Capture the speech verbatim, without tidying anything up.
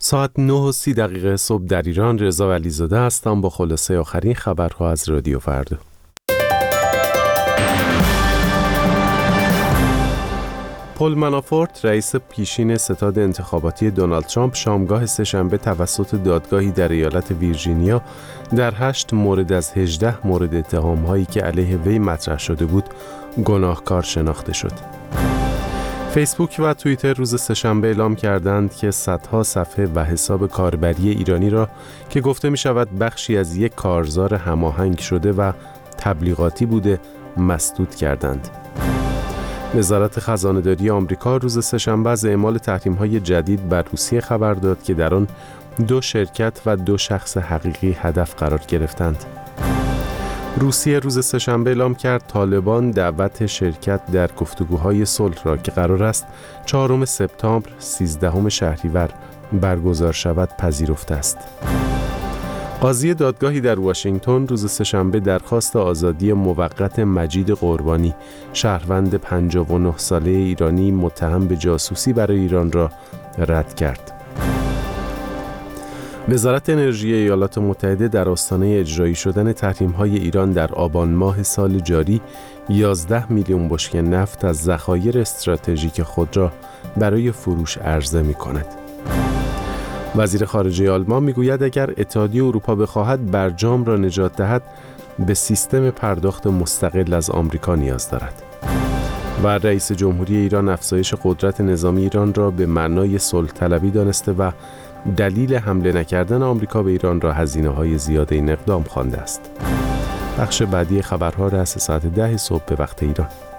ساعت نه و سی دقیقه صبح در ایران. رضا علیزاده هستم با خلاصه آخرین خبرها از رادیو فردا. پل منافورت، رئیس پیشین ستاد انتخاباتی دونالد ترامپ، شامگاه سه‌شنبه توسط دادگاهی در ایالت ویرجینیا در هشت مورد از هجده مورد اتهام‌هایی که علیه وی مطرح شده بود گناهکار شناخته شد. فیسبوک و توییتر روز سه‌شنبه اعلام کردند که صدها صفحه و حساب کاربری ایرانی را که گفته می شود بخشی از یک کارزار هماهنگ شده و تبلیغاتی بوده مسدود کردند. وزارت خزانه‌داری آمریکا روز سه‌شنبه از اعمال تحریم‌های جدید بر روسیه خبر داد که در آن دو شرکت و دو شخص حقیقی هدف قرار گرفتند. روسیه روز سه‌شنبه اعلام کرد طالبان دعوت شرکت در گفتگوهای صلح را که قرار است چهارم سپتامبر سیزدهم شهریور برگزار شود پذیرفته است. قاضی دادگاهی در واشنگتن روز سه‌شنبه درخواست آزادی موقت مجید قربانی، شهروند پنجاه و نه ساله ایرانی متهم به جاسوسی برای ایران را رد کرد. وزارت انرژی ایالات متحده در آستانه اجرایی شدن تحریم‌های ایران در آبان ماه سال جاری یازده میلیون بشکه نفت از ذخایر استراتژیک خود را برای فروش عرضه می‌کند. وزیر خارجه آلمان میگوید اگر اتحادیه اروپا بخواهد برجام را نجات دهد به سیستم پرداخت مستقل از آمریکا نیاز دارد. و رئیس جمهوری ایران افزایش قدرت نظامی ایران را به معنای صلح طلبی دانسته و دلیل حمله نکردن آمریکا به ایران را هزینه‌های زیاده این اقدام خوانده است. بخش بعدی خبرها رأس ساعت ده صبح به وقت ایران.